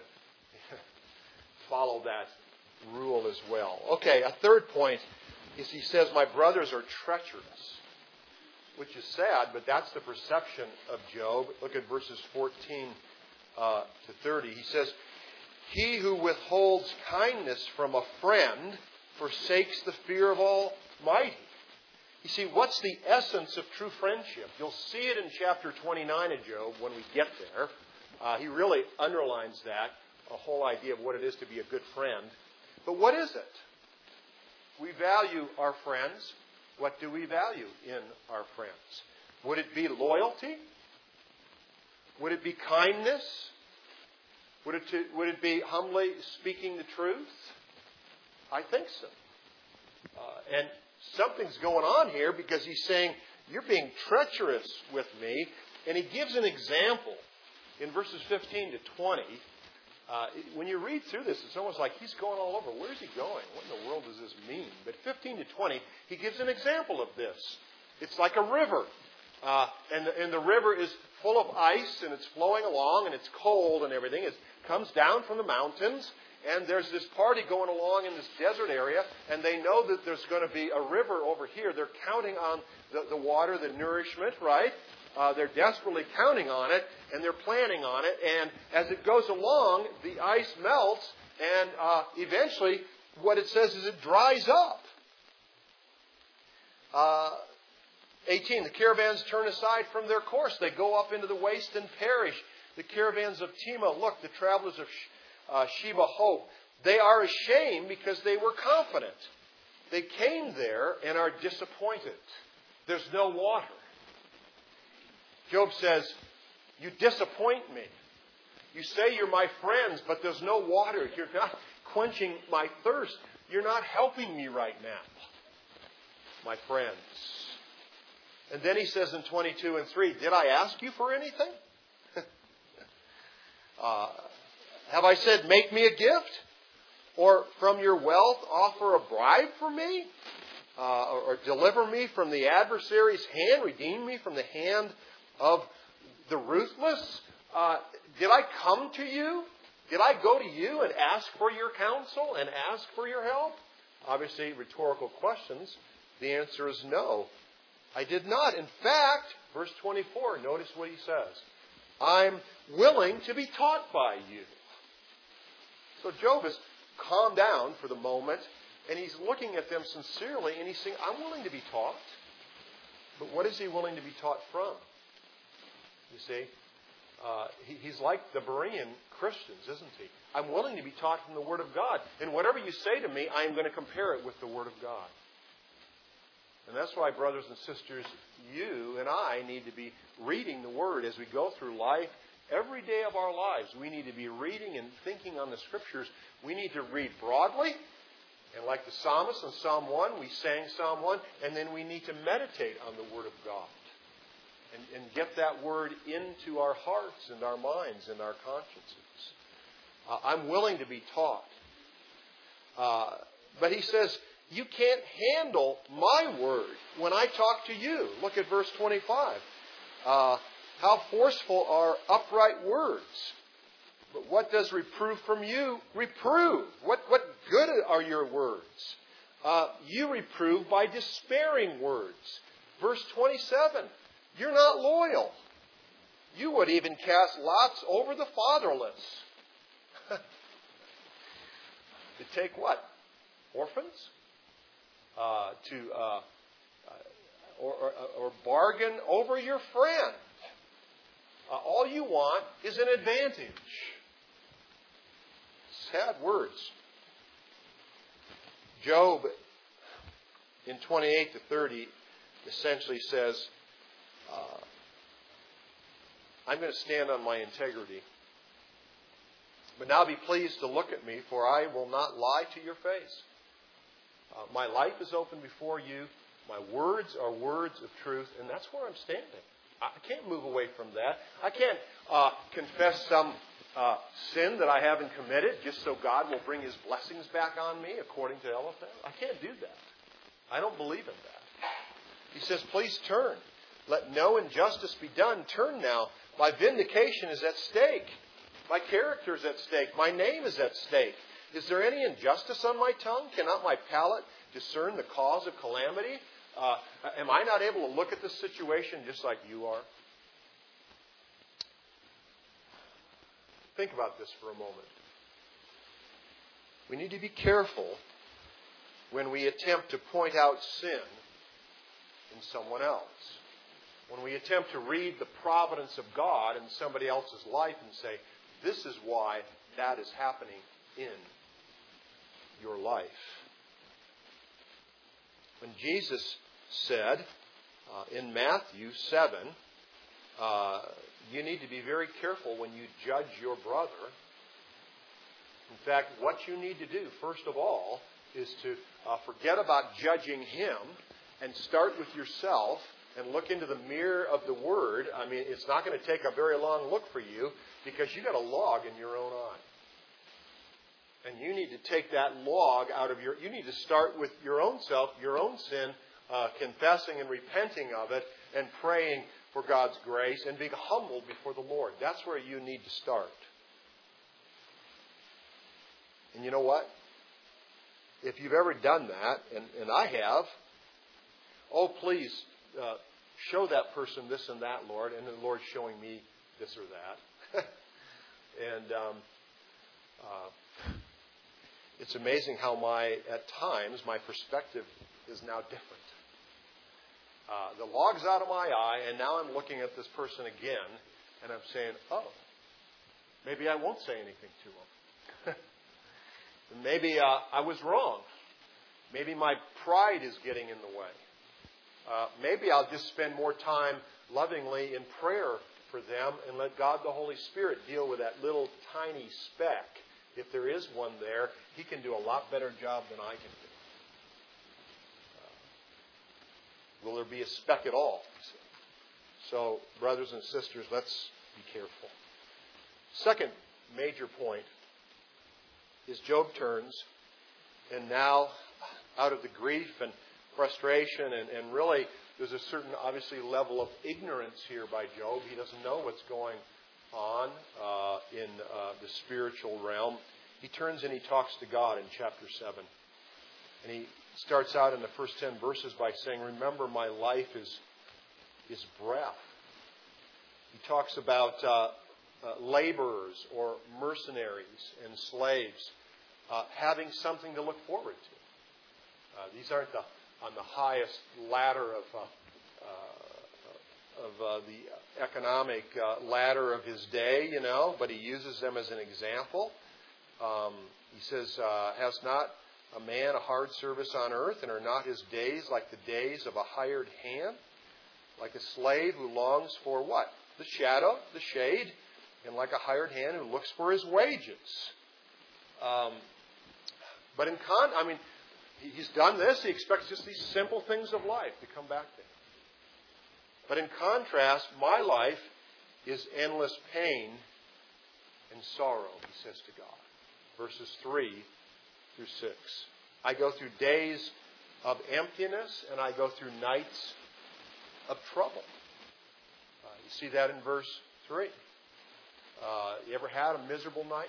follow that rule as well. Okay, a third point is he says, my brothers are treacherous, which is sad, but that's the perception of Job. Look at verses fourteen uh, to thirty. He says, he who withholds kindness from a friend forsakes the fear of Almighty. You see, what's the essence of true friendship? You'll see it in chapter twenty-nine of Job when we get there. Uh, he really underlines that, a whole idea of what it is to be a good friend. But what is it? We value our friends. What do we value in our friends? Would it be loyalty? Would it be kindness? Would it, to, would it be humbly speaking the truth? I think so. Uh, and something's going on here because he's saying, you're being treacherous with me. And he gives an example in verses fifteen to twenty. Uh, when you read through this, it's almost like he's going all over. Where's he going? What in the world does this mean? But fifteen to twenty, he gives an example of this. It's like a river. Uh, and, and the river is full of ice, and it's flowing along, and it's cold and everything. It comes down from the mountains, and there's this party going along in this desert area, and they know that there's going to be a river over here. They're counting on the, the water, the nourishment, right? Uh, they're desperately counting on it, and they're planning on it. And as it goes along, the ice melts, and uh, eventually what it says is it dries up. Uh, eighteen, the caravans turn aside from their course. They go up into the waste and perish. The caravans of Tema, look, the travelers of uh, Sheba hope. They are ashamed because they were confident. They came there and are disappointed. There's no water. Job says, you disappoint me. You say you're my friends, but there's no water. You're not quenching my thirst. You're not helping me right now, my friends. And then he says in twenty-two and three, did I ask you for anything? uh, have I said, make me a gift? Or from your wealth offer a bribe for me? Uh, or, or deliver me from the adversary's hand? Redeem me from the hand of the ruthless? Uh, did I come to you? Did I go to you and ask for your counsel and ask for your help? Obviously, rhetorical questions. The answer is no. I did not. In fact, verse twenty-four, notice what he says. I'm willing to be taught by you. So Job has calmed down for the moment, and he's looking at them sincerely, and he's saying, I'm willing to be taught. But what is he willing to be taught from? You see? Uh, he, he's like the Berean Christians, isn't he? I'm willing to be taught from the Word of God. And whatever you say to me, I am going to compare it with the Word of God. And that's why, brothers and sisters, you and I need to be reading the Word as we go through life. Every day of our lives, we need to be reading and thinking on the Scriptures. We need to read broadly. And like the psalmist in Psalm one, we sang Psalm one. And then we need to meditate on the Word of God. And, and get that Word into our hearts and our minds and our consciences. Uh, I'm willing to be taught. Uh, but he says, you can't handle my Word when I talk to you. Look at verse twenty-five. Uh, how forceful are upright words. But what does reproof from you reprove? What, what good are your words? Uh, you reprove by despairing words. Verse twenty-seven. You're not loyal. You would even cast lots over the fatherless. To take what? Orphans? Uh, to uh, or, or, or bargain over your friend. Uh, all you want is an advantage. Sad words. Job, in twenty-eight to thirty, essentially says, uh, I'm going to stand on my integrity. But now be pleased to look at me, for I will not lie to your face. Uh, my life is open before you. My words are words of truth, and that's where I'm standing. I can't move away from that. I can't uh, confess some uh, sin that I haven't committed just so God will bring His blessings back on me, according to Eliphaz. I can't do that. I don't believe in that. He says, please turn. Let no injustice be done. Turn now. My vindication is at stake. My character is at stake. My name is at stake. Is there any injustice on my tongue? Cannot my palate discern the cause of calamity? Uh, am I not able to look at this situation just like you are? Think about this for a moment. We need to be careful when we attempt to point out sin in someone else. When we attempt to read the providence of God in somebody else's life and say, this is why that is happening in your life. When Jesus said uh, in Matthew seven, uh, you need to be very careful when you judge your brother. In fact, what you need to do, first of all, is to uh, forget about judging him and start with yourself and look into the mirror of the Word. I mean, it's not going to take a very long look for you because you got a log in your own eye. And you need to take that log out of your... You need to start with your own self, your own sin, uh, confessing and repenting of it, and praying for God's grace, and being humbled before the Lord. That's where you need to start. And you know what? If you've ever done that, and, and I have, oh, please... Uh, show that person this and that, Lord, and the Lord's showing me this or that. and um, uh, it's amazing how my, at times, my perspective is now different. Uh, the log's out of my eye, and now I'm looking at this person again, and I'm saying, oh, maybe I won't say anything to him. maybe uh, I was wrong. Maybe my pride is getting in the way. Uh, maybe I'll just spend more time lovingly in prayer for them and let God the Holy Spirit deal with that little tiny speck. If there is one there, He can do a lot better job than I can do. Uh, will there be a speck at all? So, brothers and sisters, let's be careful. Second major point is Job turns, and now out of the grief and frustration, and, and really there's a certain, obviously, level of ignorance here by Job. He doesn't know what's going on uh, in uh, the spiritual realm. He turns and he talks to God in chapter seven. And he starts out in the first ten verses by saying, remember, my life is, is breath. He talks about uh, uh, laborers or mercenaries and slaves uh, having something to look forward to. Uh, these aren't the on the highest ladder of uh, uh, of uh, the economic uh, ladder of his day, you know, but he uses them as an example. Um, he says, uh, has not a man a hard service on earth, and are not his days like the days of a hired hand? Like a slave who longs for what? The shadow, the shade, and like a hired hand who looks for his wages. Um, but in con, I mean, he's done this. He expects just these simple things of life to come back to him. But in contrast, my life is endless pain and sorrow, he says to God. Verses three through six. I go through days of emptiness, and I go through nights of trouble. Uh, you see that in verse three. Uh, you ever had a miserable night?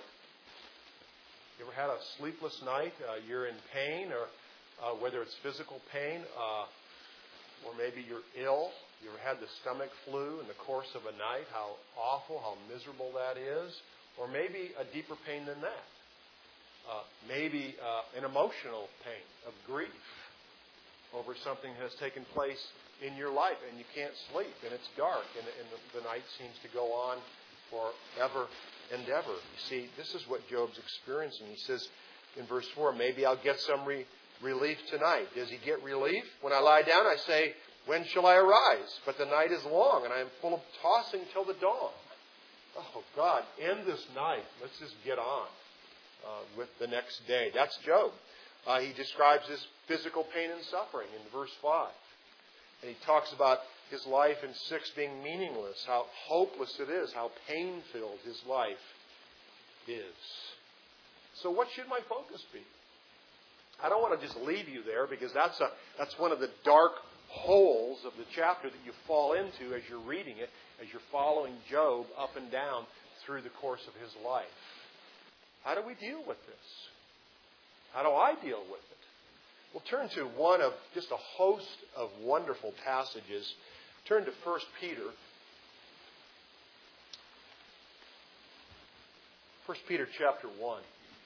You ever had a sleepless night? Uh, you're in pain, or uh, whether it's physical pain, uh, or maybe you're ill. You ever had the stomach flu in the course of a night? How awful, how miserable that is. Or maybe a deeper pain than that. Uh, maybe uh, an emotional pain of grief over something that has taken place in your life, and you can't sleep, and it's dark, and, and the, the night seems to go on forever and ever. You see, this is what Job's experiencing. He says in verse four, maybe I'll get some re- relief tonight. Does he get relief? When I lie down, I say, when shall I arise? But the night is long, and I am full of tossing till the dawn. Oh, God, end this night. Let's just get on uh, with the next day. That's Job. Uh, he describes his physical pain and suffering in verse five. And he talks about his life in six being meaningless, how hopeless it is, how pain-filled his life is. So what should my focus be? I don't want to just leave you there, because that's a that's one of the dark holes of the chapter that you fall into as you're reading it, as you're following Job up and down through the course of his life. How do we deal with this? How do I deal with it? We'll turn to one of just a host of wonderful passages. Turn to First Peter. First Peter chapter one,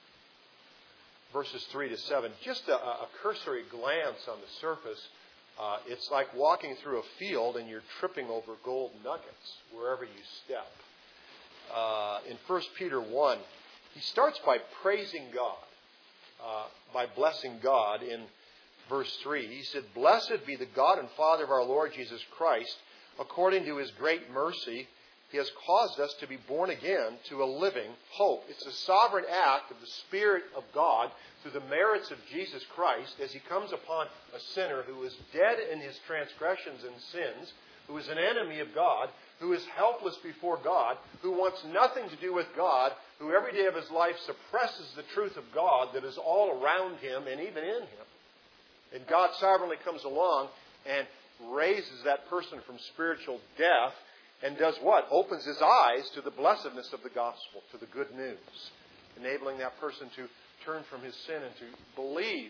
verses three to seven. Just a, a cursory glance on the surface. Uh, it's like walking through a field and you're tripping over gold nuggets wherever you step. Uh, in First Peter one, he starts by praising God, uh, by blessing God in verse three. He said, blessed be the God and Father of our Lord Jesus Christ. According to his great mercy, he has caused us to be born again to a living hope. It's a sovereign act of the Spirit of God through the merits of Jesus Christ as he comes upon a sinner who is dead in his transgressions and sins, who is an enemy of God, who is helpless before God, who wants nothing to do with God, who every day of his life suppresses the truth of God that is all around him and even in him. And God sovereignly comes along and raises that person from spiritual death and does what? Opens his eyes to the blessedness of the gospel, to the good news, enabling that person to turn from his sin and to believe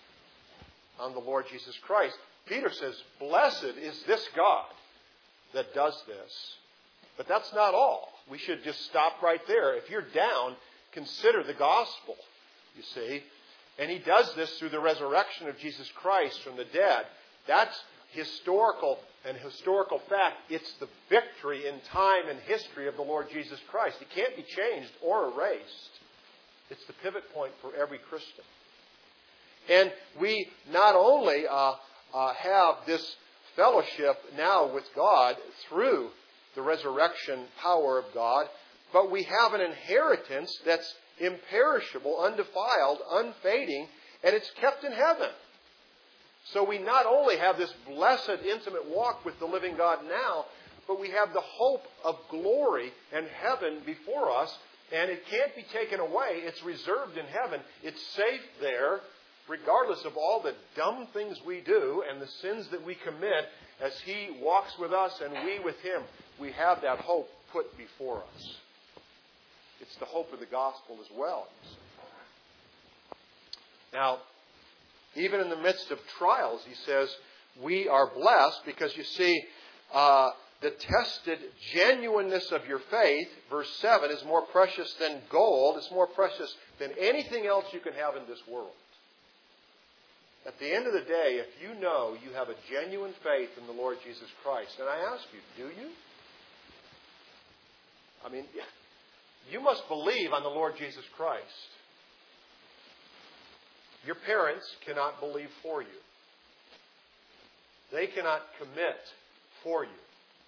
on the Lord Jesus Christ. Peter says, blessed is this God that does this. But that's not all. We should just stop right there. If you're down, consider the gospel, you see. And he does this through the resurrection of Jesus Christ from the dead. That's historical and historical fact. It's the victory in time and history of the Lord Jesus Christ. It can't be changed or erased. It's the pivot point for every Christian. And we not only uh, uh, have this fellowship now with God through the resurrection power of God, but we have an inheritance that's imperishable, undefiled, unfading, and it's kept in heaven. So we not only have this blessed, intimate walk with the living God now, but we have the hope of glory and heaven before us, and it can't be taken away. It's reserved in heaven. It's safe there, regardless of all the dumb things we do and the sins that we commit. As he walks with us and we with him, we have that hope put before us. It's the hope of the gospel as well. Now, even in the midst of trials, he says, we are blessed because, you see, uh, the tested genuineness of your faith, verse seven, is more precious than gold. It's more precious than anything else you can have in this world. At the end of the day, if you know you have a genuine faith in the Lord Jesus Christ, and I ask you, do you? I mean, you must believe on the Lord Jesus Christ. Your parents cannot believe for you. They cannot commit for you.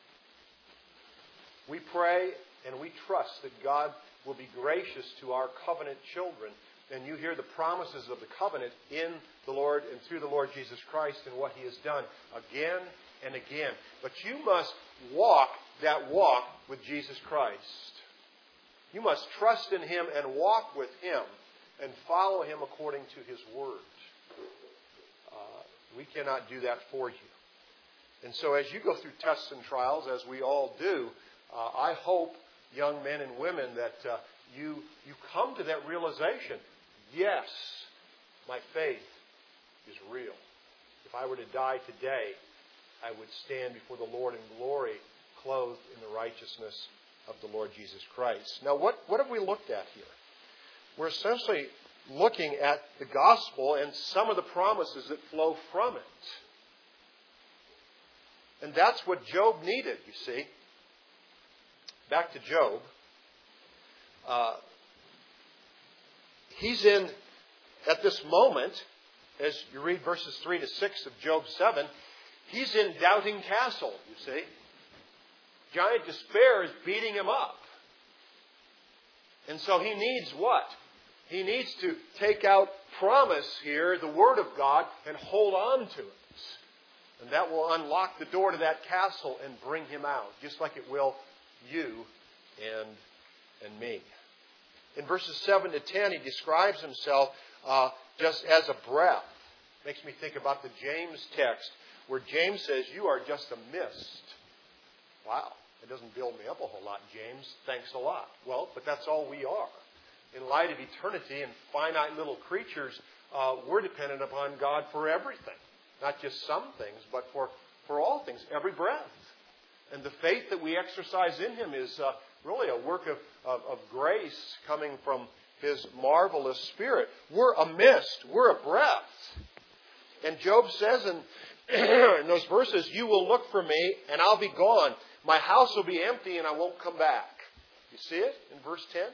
We pray and we trust that God will be gracious to our covenant children. And you hear the promises of the covenant in the Lord and through the Lord Jesus Christ and what He has done again and again. But you must walk that walk with Jesus Christ. You must trust in Him and walk with Him and follow Him according to His Word. Uh, we cannot do that for you. And so as you go through tests and trials, as we all do, uh, I hope, young men and women, that uh, you, you come to that realization. Yes, my faith is real. If I were to die today, I would stand before the Lord in glory, clothed in the righteousness of the Lord Jesus Christ. Now, what, what have we looked at here? We're essentially looking at the gospel and some of the promises that flow from it. And that's what Job needed, you see. Back to Job. Uh, he's in, at this moment, as you read verses three to six of Job seven, he's in Doubting Castle, you see. Giant despair is beating him up. And so he needs what? He needs to take out promise here, the Word of God, and hold on to it. And that will unlock the door to that castle and bring him out, just like it will you and, and me. In verses seven to ten, he describes himself uh, just as a breath. Makes me think about the James text, where James says, you are just a mist. Wow, it doesn't build me up a whole lot, James. Thanks a lot. Well, but that's all we are. In light of eternity and finite little creatures, uh, we're dependent upon God for everything. Not just some things, but for, for all things, every breath. And the faith that we exercise in Him is uh, really a work of, of, of grace coming from His marvelous Spirit. We're a mist. We're a breath. And Job says in, in those verses, you will look for me and I'll be gone. My house will be empty and I won't come back. You see it in verse ten?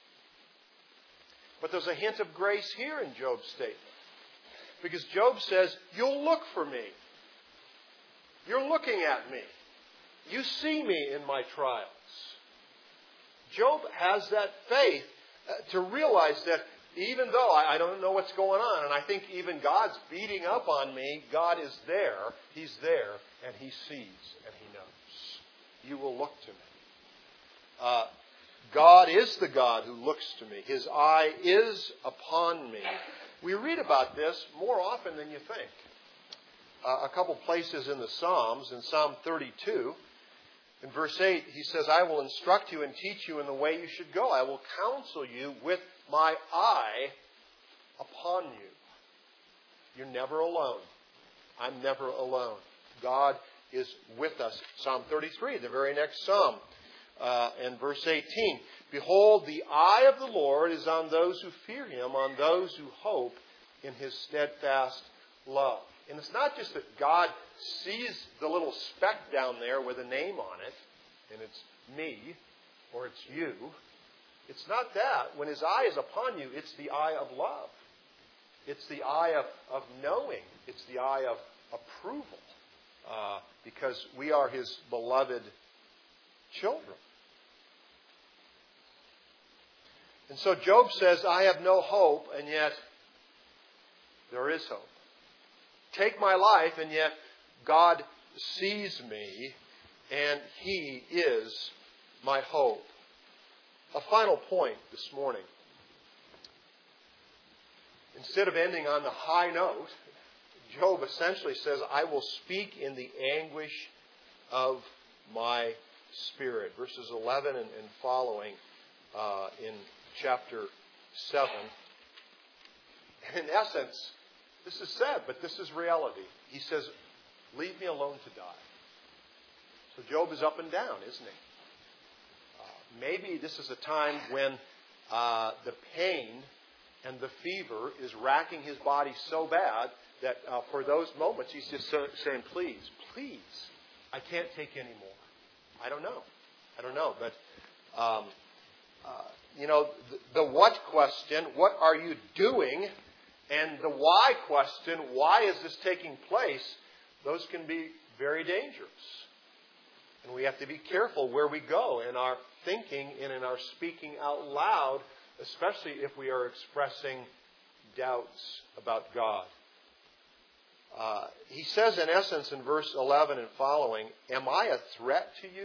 But there's a hint of grace here in Job's statement. Because Job says, you'll look for me. You're looking at me. You see me in my trials. Job has that faith to realize that even though I don't know what's going on, and I think even God's beating up on me, God is there. He's there, and He sees, and He knows. You will look to me. Uh, God is the God who looks to me. His eye is upon me. We read about this more often than you think. Uh, a couple places in the Psalms, in Psalm thirty-two, in verse eight, he says, I will instruct you and teach you in the way you should go. I will counsel you with my eye upon you. You're never alone. I'm never alone. God is with us. Psalm thirty-three, the very next Psalm, uh, and verse eighteen. Behold, the eye of the Lord is on those who fear Him, on those who hope in His steadfast love. And it's not just that God sees the little speck down there with a name on it, and it's me, or it's you. It's not that. When His eye is upon you, it's the eye of love. It's the eye of, of knowing. It's the eye of approval. Uh, because we are His beloved children. And so Job says, I have no hope, and yet there is hope. Take my life, and yet God sees me, and He is my hope. A final point this morning. Instead of ending on the high note, Job essentially says, I will speak in the anguish of my spirit. Verses eleven and, and following uh, in chapter seven. And in essence, this is sad, but this is reality. He says, leave me alone to die. So Job is up and down, isn't he? Uh, maybe this is a time when uh, the pain and the fever is racking his body so bad that uh, for those moments, he's just so, saying, please, please, I can't take any more. I don't know. I don't know. But, um, uh, you know, the, the what question, what are you doing? And the why question, why is this taking place? Those can be very dangerous. And we have to be careful where we go in our thinking and in our speaking out loud, especially if we are expressing doubts about God. Uh, he says, in essence, in verse eleven and following, am I a threat to you?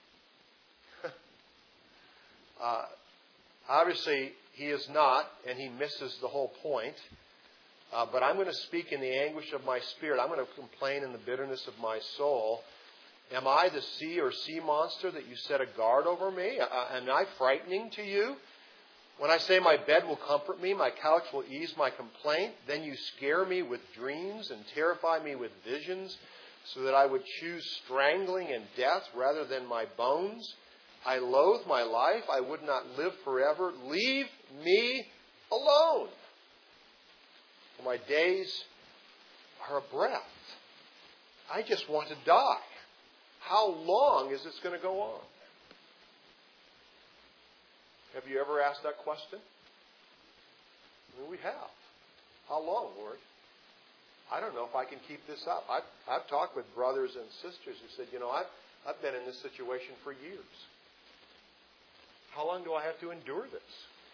uh, obviously, he is not, and he misses the whole point. Uh, but I'm going to speak in the anguish of my spirit. I'm going to complain in the bitterness of my soul. Am I the sea or sea monster that you set a guard over me? Uh, am I frightening to you? When I say my bed will comfort me, my couch will ease my complaint, then you scare me with dreams and terrify me with visions, so that I would choose strangling and death rather than my bones. I loathe my life. I would not live forever. Leave me alone. For my days are a breath. I just want to die. How long is this going to go on? Have you ever asked that question? Well, we have. How long, Lord? I don't know if I can keep this up. I've, I've talked with brothers and sisters who said, you know, I've, I've been in this situation for years. How long do I have to endure this?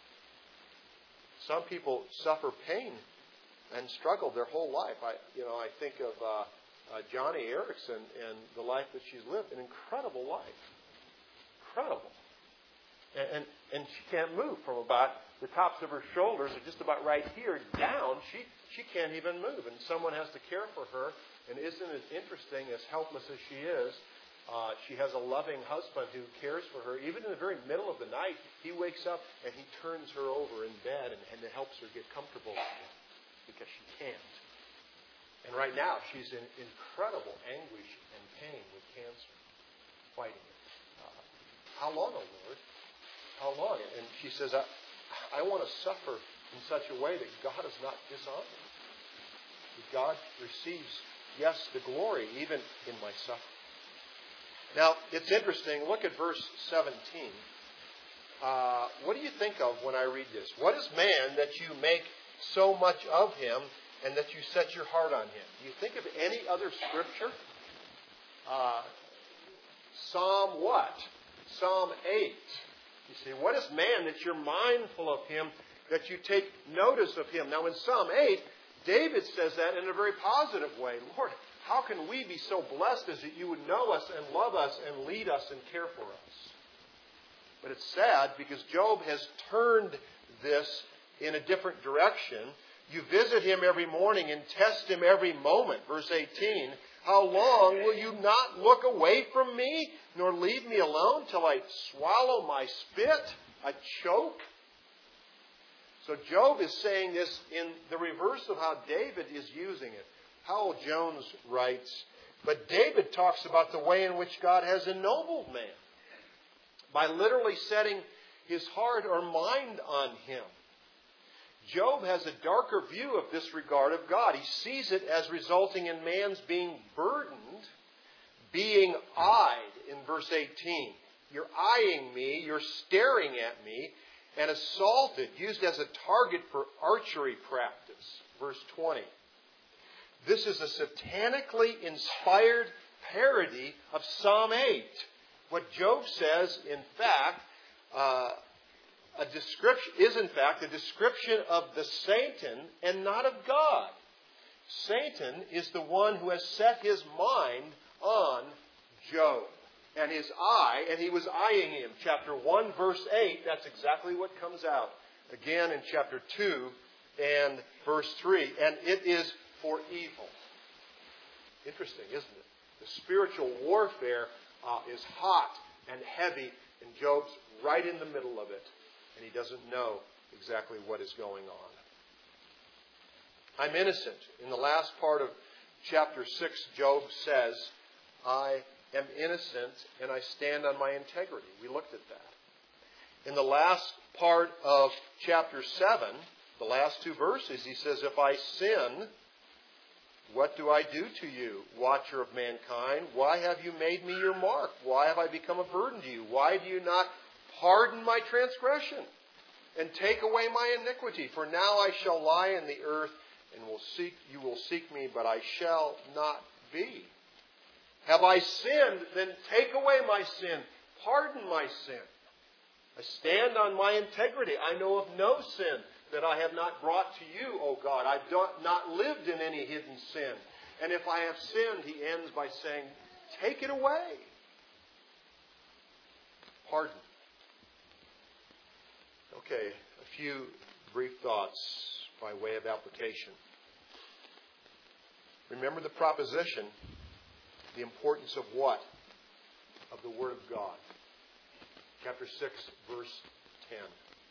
Some people suffer pain and struggle their whole life. I, you know, I think of uh, uh, Johnny Erickson and the life that she's lived. An incredible life. Incredible. And, and, and she can't move from about the tops of her shoulders or just about right here down. She she can't even move. And someone has to care for her. And isn't it interesting, as helpless as she is, uh, she has a loving husband who cares for her. Even in the very middle of the night, he wakes up and he turns her over in bed and, and helps her get comfortable because she can't. And right now, she's in incredible anguish and pain with cancer, fighting it. Uh, how long, O Lord? How long? And she says, I, I want to suffer in such a way that God is not dishonored. That God receives, yes, the glory even in my suffering. Now, it's interesting. Look at verse seventeen. Uh, what do you think of when I read this? What is man that you make so much of him and that you set your heart on him? Do you think of any other scripture? Uh, Psalm what? Psalm eight. You see, what is man that you're mindful of him, that you take notice of him? Now, in Psalm eight, David says that in a very positive way. Lord, how can we be so blessed as that you would know us and love us and lead us and care for us? But it's sad because Job has turned this in a different direction. You visit him every morning and test him every moment. Verse eighteen, how long will you not look away from me, nor leave me alone till I swallow my spit? I choke. So Job is saying this in the reverse of how David is using it. Howell Jones writes, but David talks about the way in which God has ennobled man by literally setting his heart or mind on him. Job has a darker view of this regard of God. He sees it as resulting in man's being burdened, being eyed in verse eighteen. You're eyeing me, you're staring at me, and assaulted, used as a target for archery practice. Verse twenty. This is a satanically inspired parody of Psalm eight. What Job says, in fact, uh, a description is in fact a description of the Satan and not of God. Satan is the one who has set his mind on Job and his eye, and he was eyeing him. Chapter one, verse eight, that's exactly what comes out. Again in chapter two and verse three. And it is for evil. Interesting, isn't it? The spiritual warfare uh, is hot and heavy, and Job's right in the middle of it, and he doesn't know exactly what is going on. I'm innocent. In the last part of chapter six, Job says, I am innocent and I stand on my integrity. We looked at that. In the last part of chapter seven, the last two verses, he says, if I sin, What do I do to you, watcher of mankind? Why have you made me your mark? Why have I become a burden to you? Why do you not pardon my transgression and take away my iniquity? For now I shall lie in the earth, and will seek you will seek me, but I shall not be. Have I sinned? Then take away my sin. Pardon my sin. I stand on my integrity. I know of no sin that I have not brought to you, O God. I've not lived in any hidden sin. And if I have sinned, he ends by saying, take it away. Pardon. Okay, a few brief thoughts by way of application. Remember the proposition, the importance of what? Of the Word of God. Chapter six, verse ten.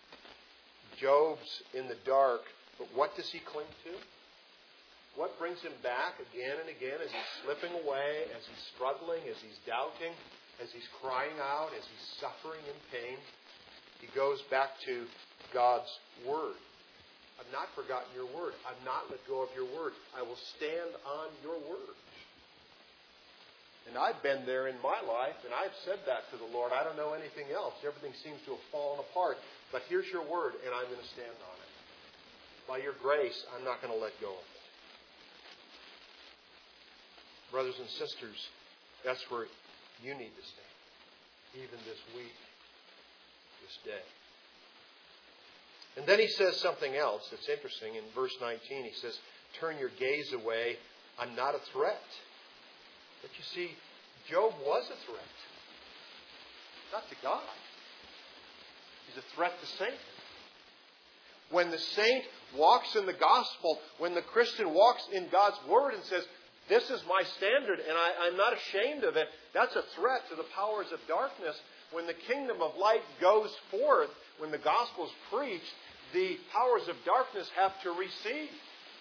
Job's in the dark, but what does he cling to? What brings him back again and again as he's slipping away, as he's struggling, as he's doubting, as he's crying out, as he's suffering in pain? He goes back to God's Word. I've not forgotten your Word. I've not let go of your Word. I will stand on your Word. And I've been there in my life, and I've said that to the Lord. I don't know anything else. Everything seems to have fallen apart. But here's your Word, and I'm going to stand on it. By your grace, I'm not going to let go of it. Brothers and sisters, that's where you need to stand, even this week, this day. And then he says something else that's interesting. In verse nineteen, he says, turn your gaze away. I'm not a threat. But you see, Job was a threat. Not to God. He's a threat to Satan. When the saint walks in the gospel, when the Christian walks in God's Word and says, this is my standard and I, I'm not ashamed of it, that's a threat to the powers of darkness. When the kingdom of light goes forth, when the gospel is preached, the powers of darkness have to recede.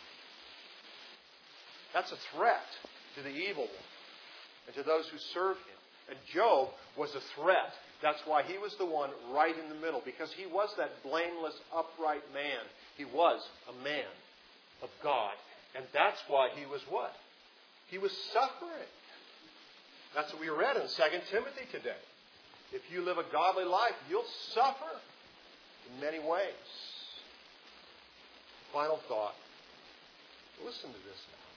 That's a threat to the evil one and to those who serve him. And Job was a threat. That's why he was the one right in the middle, because he was that blameless, upright man. He was a man of God. And that's why he was what? He was suffering. That's what we read in Second Timothy today. If you live a godly life, you'll suffer in many ways. Final thought. Listen to this now.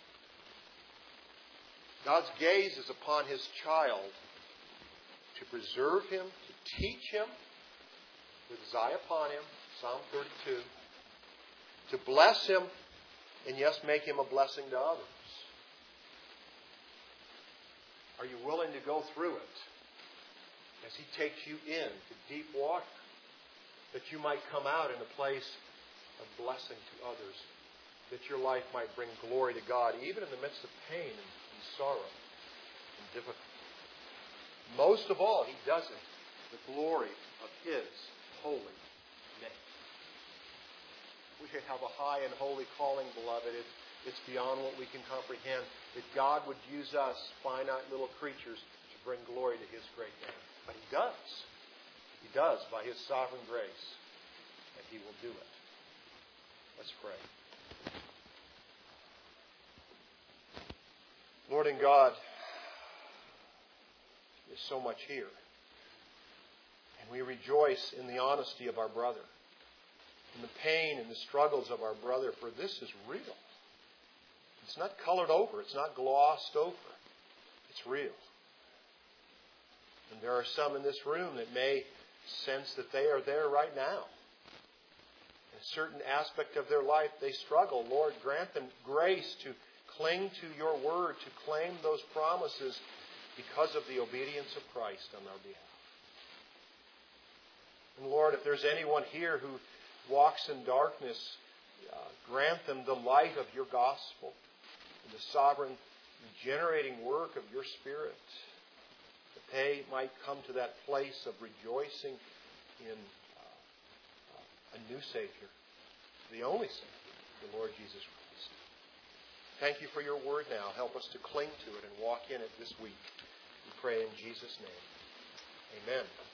God's gaze is upon His child to preserve him, to teach him, with His eye upon him, Psalm thirty-two, to bless him, and yes, make him a blessing to others. Are you willing to go through it as He takes you in to deep water, that you might come out in a place of blessing to others, that your life might bring glory to God, even in the midst of pain and, and sorrow and difficulty? Most of all, He does it the glory of His holy name. We have a high and holy calling, beloved. It, it's beyond what we can comprehend. That God would use us, finite little creatures, to bring glory to His great name. But He does. He does by His sovereign grace. And He will do it. Let's pray. Lord and God, there's so much here. And we rejoice in the honesty of our brother, in the pain and the struggles of our brother, for this is real. It's not colored over. It's not glossed over. It's real. And there are some in this room that may sense that they are there right now. In a certain aspect of their life, they struggle. Lord, grant them grace to cling to your word, to claim those promises because of the obedience of Christ on our behalf. And Lord, if there's anyone here who walks in darkness, uh, grant them the light of your gospel and the sovereign regenerating work of your Spirit, that they might come to that place of rejoicing in uh, a new Savior, the only Savior, the Lord Jesus Christ. Thank you for your word now. Help us to cling to it and walk in it this week. We pray in Jesus' name. Amen.